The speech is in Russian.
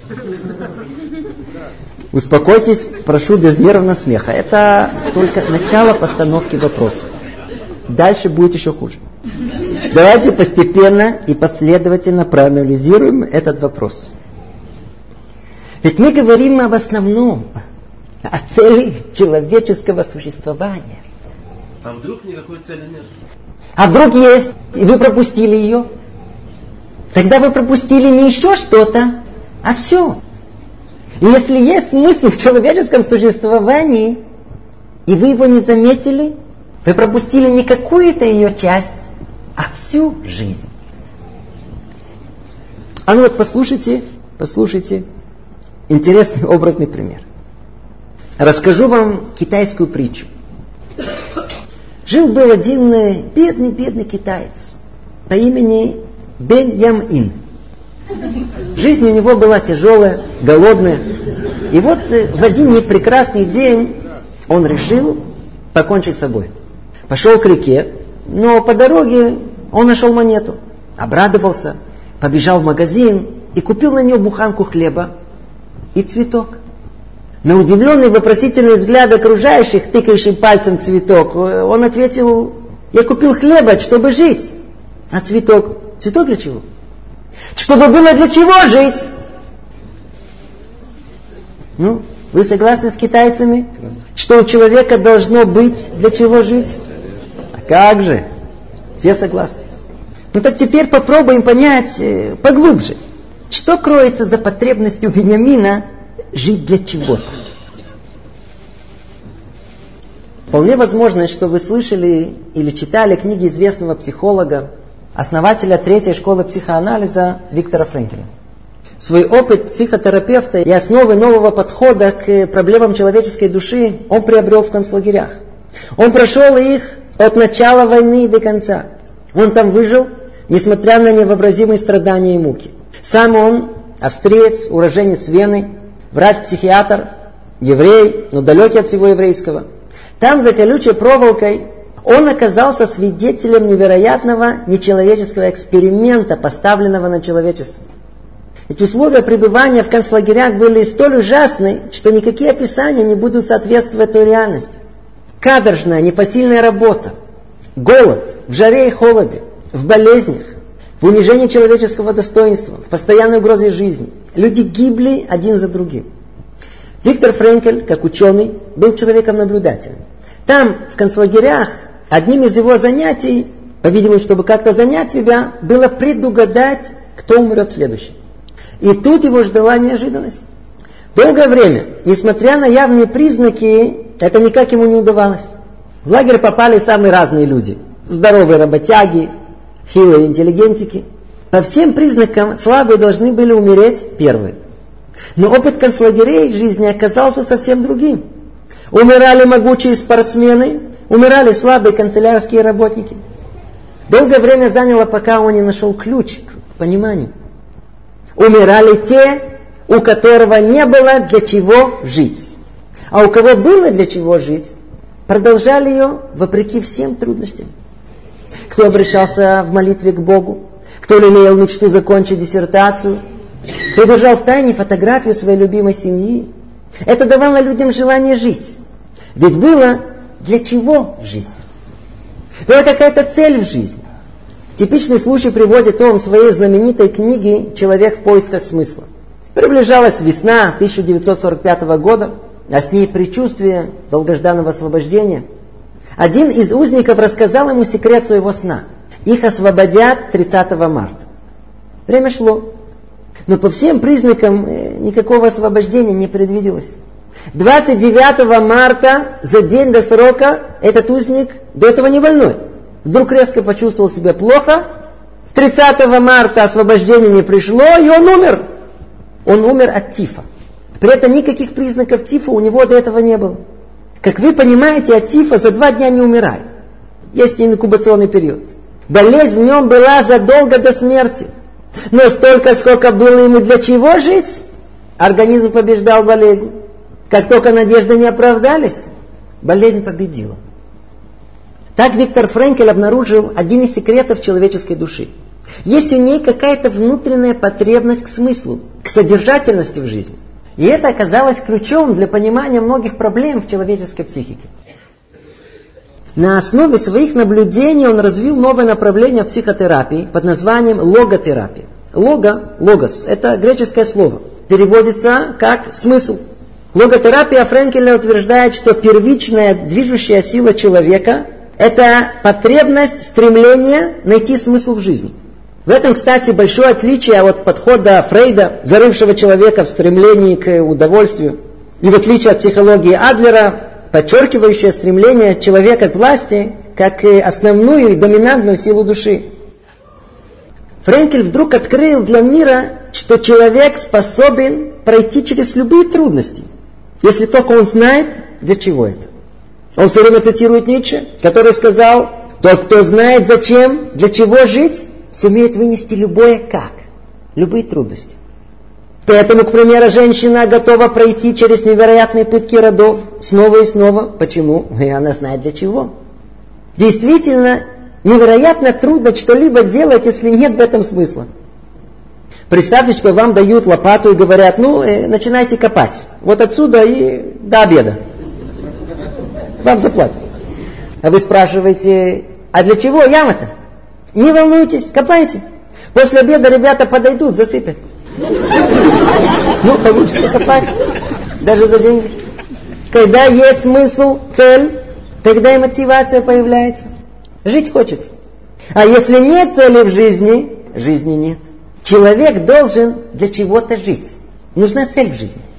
Успокойтесь, прошу, без нервного смеха. Это только начало постановки вопроса. Дальше будет еще хуже. Давайте постепенно и последовательно проанализируем этот вопрос. Ведь мы говорим об основном, о цели человеческого существования. А вдруг никакой цели нет? А вдруг есть, и вы пропустили ее? Тогда вы пропустили не еще что-то, а все. И если есть смысл в человеческом существовании, и вы его не заметили, вы пропустили не какую-то ее часть, а всю жизнь. А ну вот послушайте, интересный образный пример. Расскажу вам китайскую притчу. Жил-был один бедный китаец по имени Бен Ям Ин. Жизнь у него была тяжелая, голодная. И вот в один непрекрасный день он решил покончить с собой. Пошел к реке, но по дороге он нашел монету. Обрадовался, побежал в магазин и купил на нее буханку хлеба и цветок. На удивленный вопросительный взгляд окружающих, тыкающий пальцем цветок, он ответил: я купил хлеба, чтобы жить. А цветок? Цветок для чего? Чтобы было для чего жить. Ну, вы согласны с китайцами, что у человека должно быть для чего жить? А как же? Все согласны. Ну так теперь попробуем понять поглубже, что кроется за потребностью Беньямина жить для чего-то. Вполне возможно, что вы слышали или читали книги известного психолога, основателя третьей школы психоанализа Виктора Френкеля. Свой опыт психотерапевта и основы нового подхода к проблемам человеческой души он приобрел в концлагерях. Он прошел их от начала войны до конца. Он там выжил, несмотря на невообразимые страдания и муки. Сам он австриец, уроженец Вены, врач-психиатр, еврей, но далекий от всего еврейского. Там, за колючей проволокой, он оказался свидетелем невероятного нечеловеческого эксперимента, поставленного на человечество. Ведь условия пребывания в концлагерях были столь ужасны, что никакие описания не будут соответствовать той реальности. Каторжная, непосильная работа, голод в жаре и холоде, в болезнях, в унижении человеческого достоинства, в постоянной угрозе жизни. Люди гибли один за другим. Виктор Френкель, как ученый, был человеком наблюдательным. Там, в концлагерях, одним из его занятий, по-видимому, чтобы как-то занять себя, было предугадать, кто умрет следующим. И тут его ждала неожиданность. Долгое время, несмотря на явные признаки, это никак ему не удавалось. В лагерь попали самые разные люди. Здоровые работяги, хилые интеллигентики. По всем признакам слабые должны были умереть первые. Но опыт концлагерей жизни оказался совсем другим. Умирали могучие спортсмены, умирали слабые канцелярские работники. Долгое время заняло, пока он не нашел ключ к пониманию. Умирали те, у которого не было для чего жить. А у кого было для чего жить, продолжали ее вопреки всем трудностям. Кто обращался в молитве к Богу, кто лелеял мечту закончить диссертацию, кто держал в тайне фотографию своей любимой семьи. Это давало людям желание жить. Ведь было для чего жить. Была какая-то цель в жизни. Типичный случай приводит он в своей знаменитой книге «Человек в поисках смысла». Приближалась весна 1945 года, а с ней предчувствие долгожданного освобождения. Один из узников рассказал ему секрет своего сна. Их освободят 30 марта. Время шло. Но по всем признакам никакого освобождения не предвиделось. 29 марта, за день до срока, этот узник, до этого не больной, вдруг резко почувствовал себя плохо. 30 марта освобождение не пришло, и он умер. Он умер от тифа. При этом никаких признаков тифа у него до этого не было. Как вы понимаете, от тифа за 2 дня не умирает. Есть инкубационный период. Болезнь в нем была задолго до смерти. Но столько, сколько было ему для чего жить, организм побеждал болезнь. Как только надежды не оправдались, болезнь победила. Так Виктор Френкель обнаружил один из секретов человеческой души. Есть у ней какая-то внутренняя потребность к смыслу, к содержательности в жизни. И это оказалось ключом для понимания многих проблем в человеческой психике. На основе своих наблюдений он развил новое направление психотерапии под названием логотерапия. Логос – это греческое слово. Переводится как «смысл». Логотерапия Френкеля утверждает, что первичная движущая сила человека – это потребность, стремление найти смысл в жизни. В этом, кстати, большое отличие от подхода Фрейда, зарывшего человека в стремлении к удовольствию, и в отличие от психологии Адлера, подчеркивающее стремление человека к власти как основную и доминантную силу души. Френкель вдруг открыл для мира, что человек способен пройти через любые трудности, если только он знает, для чего это. Он все время цитирует Ницше, который сказал: «Тот, кто знает, зачем, для чего жить, сумеет вынести любое как, любые трудности». Поэтому, к примеру, женщина готова пройти через невероятные пытки родов снова и снова. Почему? И она знает для чего. Действительно, невероятно трудно что-либо делать, если нет в этом смысла. Представьте, что вам дают лопату и говорят: начинайте копать. Вот отсюда и до обеда. Вам заплатят. А вы спрашиваете: а для чего яма-то? Не волнуйтесь, копайте. После обеда ребята подойдут, засыпят. Получится копать. Даже за деньги. Когда есть смысл, цель, тогда и мотивация появляется. Жить хочется. А если нет цели в жизни, жизни нет. Человек должен для чего-то жить. Нужна цель в жизни.